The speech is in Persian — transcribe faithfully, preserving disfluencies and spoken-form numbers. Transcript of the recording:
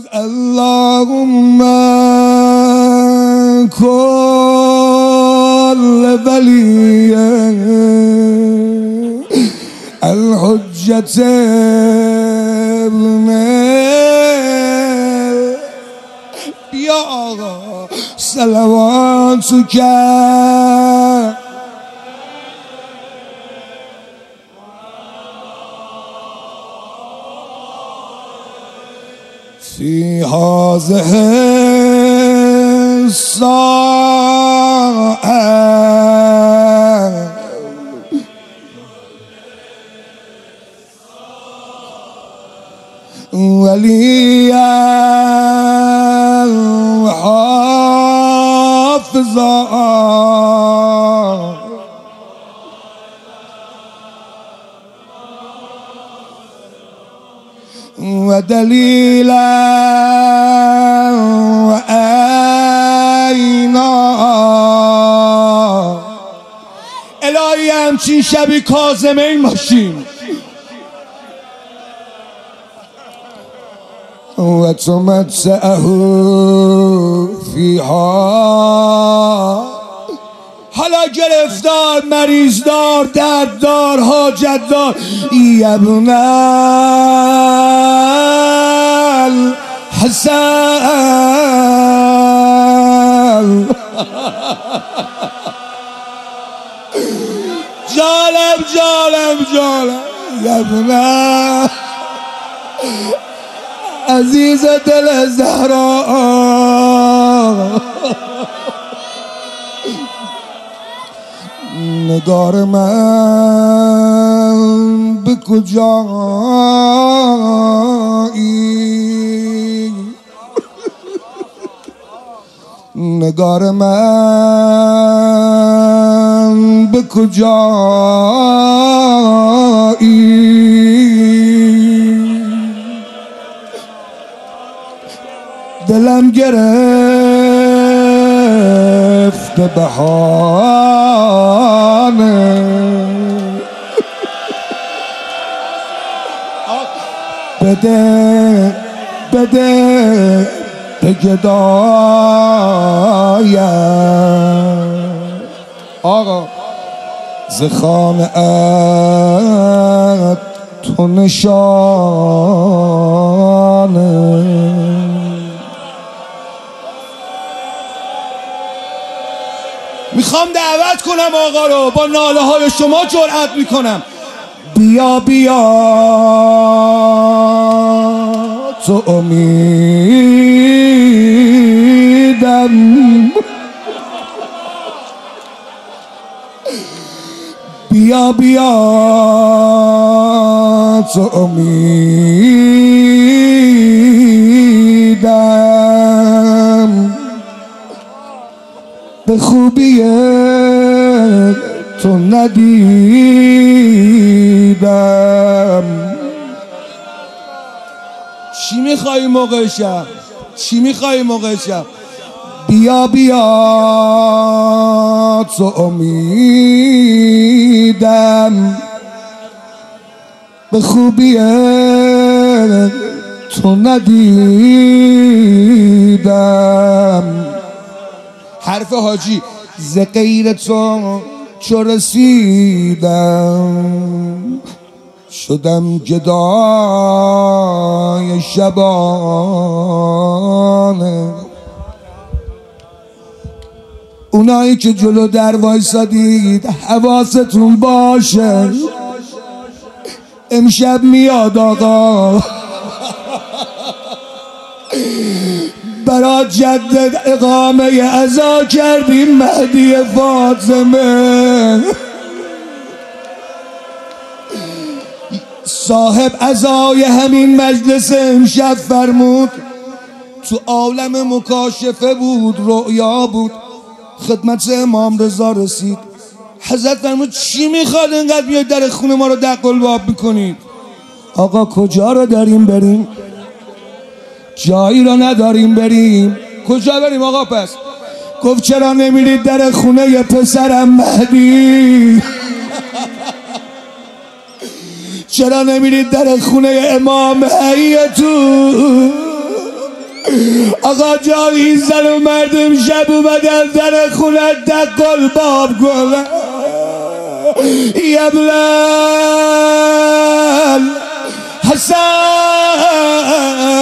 اللهم كل ولي الحجة ابن بیا آقا صلواتک في هذه الساعة وليا وحافظا ودليلا وعينا الهی همچین شبی کاظمین باشیم و تمتعه فیها. حالا گرفتار، مریضدار، درددار، حاجتدار، یبن الحسن جالب جالب جالب یبن عزیز دل زهرا نگار من به کجایی نگار من به کجایی دلم گرفت بهانه بده بده به گدایم آقا ز خانه ات تو نشانه میخوام دعوت کنم آقا رو با ناله های شما جرأت میکنم بیا بیا تو امیدم بیا بیا تو امیدم به خوبی تو ندیدم. چی میخوایی موقع شب؟ چی میخوایی موقع شب؟ بیا بیا تو امیدم به خوبی تو ندیدم. حرف حاجی ز غیر تو چو رسیدم شدم گدای شبانه. اونایی که جلو در وایسادید حواستون باشه امشب میاد آقا برا جدد اقامه عزا کردیم مهدی فاطمه صاحب عزای همین مجلس امشب فرمود تو عالم مکاشفه بود رؤیا بود خدمت امام رضا رسید حضرت فرمود چی میخواد اینقدر بیاید در خونه ما رو دق الباب میکنید؟ آقا کجا رو داریم بریم؟ جایی رو نداریم بریم. کجا بریم آقا پس؟ گفت چرا نمیرید در خونه ی پسرم مهدی؟ چرا نمیرید در خونه امام حیتون؟ آقا جان این زن و مردم شب اومدن در خونه دقل باب گله یا بلال حسن